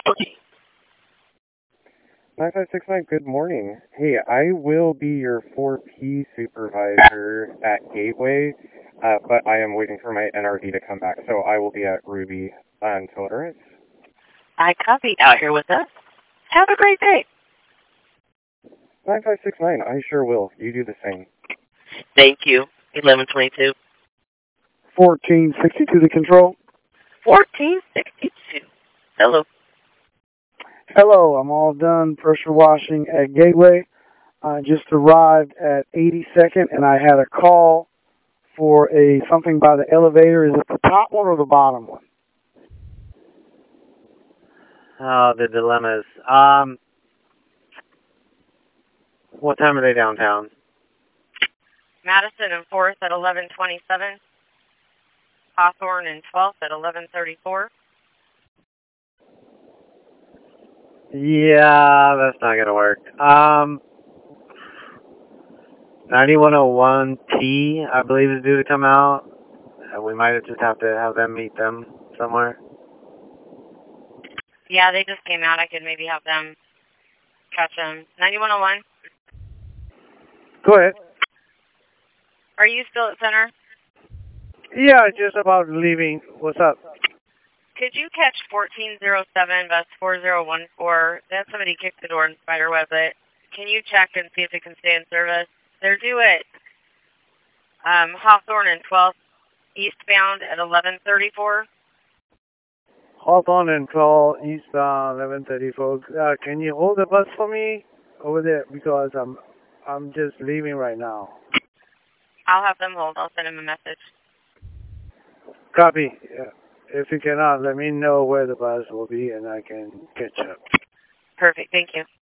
9569, good morning. Hey, I will be your 4P supervisor at Gateway, but I am waiting for my NRD to come back, so I will be at Ruby until it arrives. I copy. Out here with us. Have a great day. 9569, I sure will. You do the same. Thank you. 1122. 1462 to control. 1462. Hello. Hello, I'm all done pressure washing at Gateway. I just arrived at 82nd, and I had a call for something by the elevator. Is it the top one or the bottom one? Oh, the dilemmas. What time are they downtown? Madison and 4th at 1127. Hawthorne and 12th at 1134. Yeah, that's not gonna work. 9101T, I believe, is due to come out. We might just have to have them meet them somewhere. Yeah, they just came out. I could maybe have them catch them. 9101. Go ahead. Are you still at center? Yeah, just about leaving. What's up? Could you catch 1407 bus 4014? They had somebody kick the door and spiderweb it. Can you check and see if it can stay in service? They're due at Hawthorne and 12th eastbound at 1134. Hawthorne and 12 eastbound 1134. Can you hold the bus for me over there, because I'm just leaving right now. I'll have them hold. I'll send them a message. Copy. Yeah. If you cannot, let me know where the bus will be and I can catch up. Perfect. Thank you.